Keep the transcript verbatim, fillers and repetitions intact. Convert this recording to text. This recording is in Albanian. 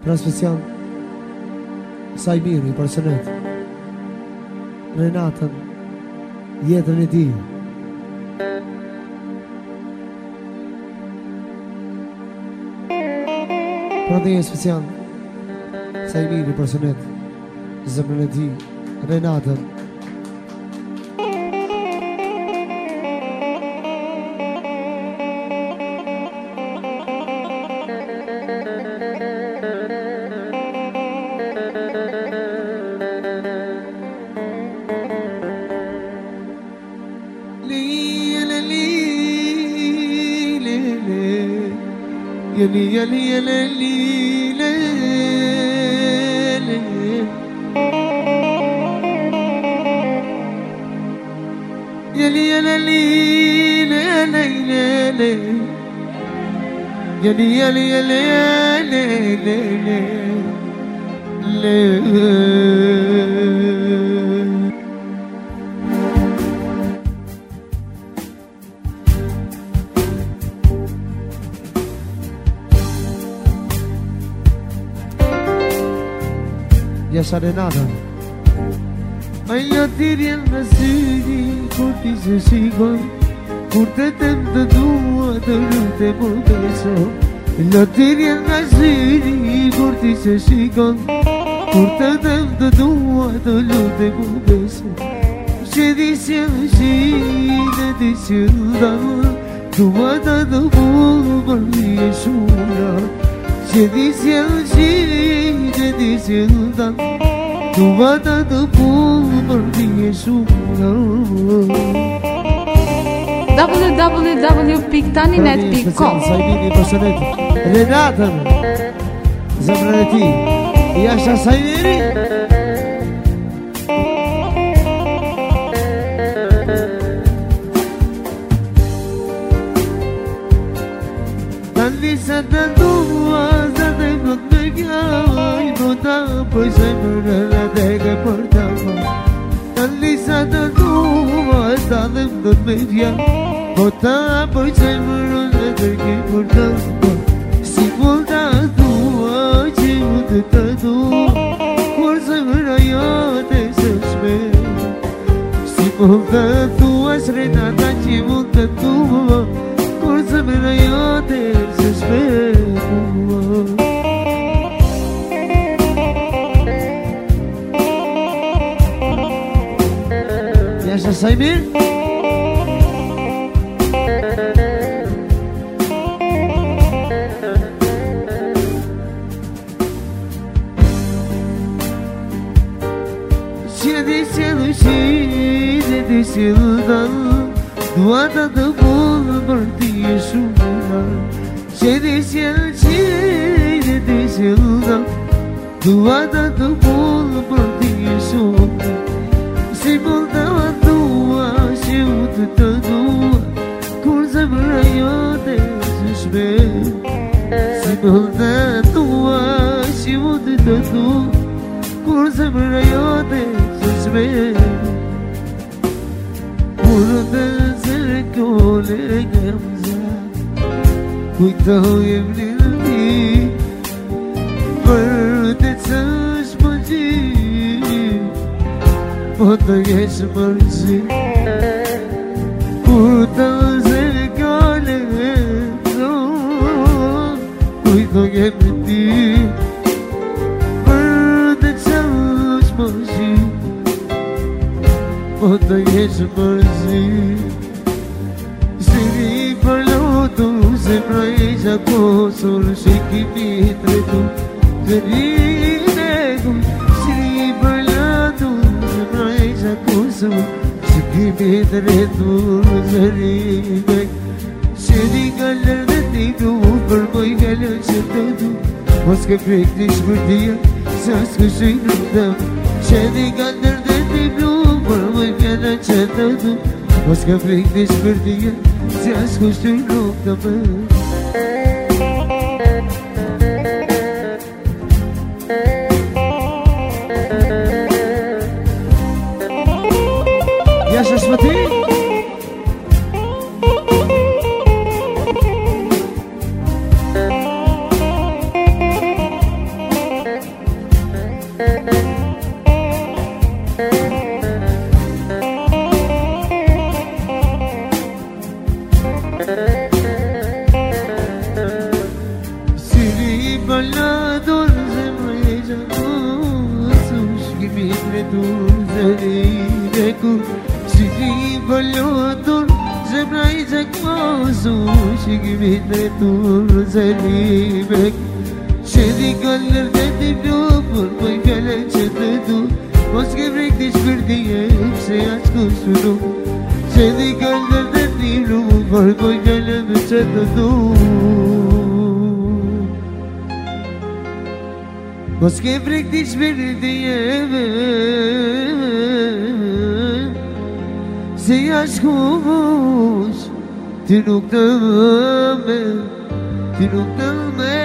Transmision Sajmiri për sënet Renatën Jetën e ti Pra dhe special Sajmiri për sënet Zemrën e ti Renatën Yali yali yali yali yali yali yali yali Yasha Renata Ajo ti rjen në syri Kur ti se shikon Kur të tem të dua Të lute më beso Ajo ti rjen në syri Kur ti se shikon Kur të tem të dua Të lute më beso Që di si në shine Di si në dama Dua të të bullë Për mi e shura Që di si në shine Di si në dama Dua të të bullë Për mi e shura w w w punkt taninet punkt com Sajmiri për sënet Renatën Zemrën e ti Jasha Sajmiri Sa të dua, sa të më të gjaj Bota për zemrën e dege për të ma Tali sa të dua, sa të më të me gjaj Bota për zemrën e dege për të ma Si për të dua, që më të të dua Kur zemrën jote se shme Si për të dua, Renata që më të dua Kur zemrën jote se shpekua Jasha Sajmir Që di si në shine Di si në danë Dua të të bullë për ti e shumë Që di si në qire, di si në da Dua të të bullë për ti e shumë Si bullë të va dua, që u të të dua Kur zemrë jote së shme Si bullë të dua, që u të të dua Kur zemrë jote së shme Kur të Kole gamza Kujtoj e vlirëmi Për të cësh më gjim Po të jesh mërëzi Kur të zërë kole Kujtoj e vlirëmi Për të cësh më gjim Po të jesh mërëzi Zemra e gjakosur Shikimi tretu Zërinegu Shri përlatu Zemra e gjakosur Shikimi tretu Zërinegu Shri galër dhe tiku Për moj galër që të du Mos ke prek një shpërtia Se asë kështu i nuk dëm Shri galër dhe tiku Për moj galër që të du Mos ke prek një shpërtia Se asë kështu i nuk dëm Jasha Shmati balladur zemreja Sush gibi tretur zerireku Sidi balladur zemreja Sush gibi tretur zerireku Shedi kaller dedi blubur Koy gele çetedu Mos gevrek diş bir diye Se aşkı sunu Shedi kaller dedi blubur Koy gele çetedu Mos gevrek diş bir diye Se aşkı Tinuk dame Tinuk dame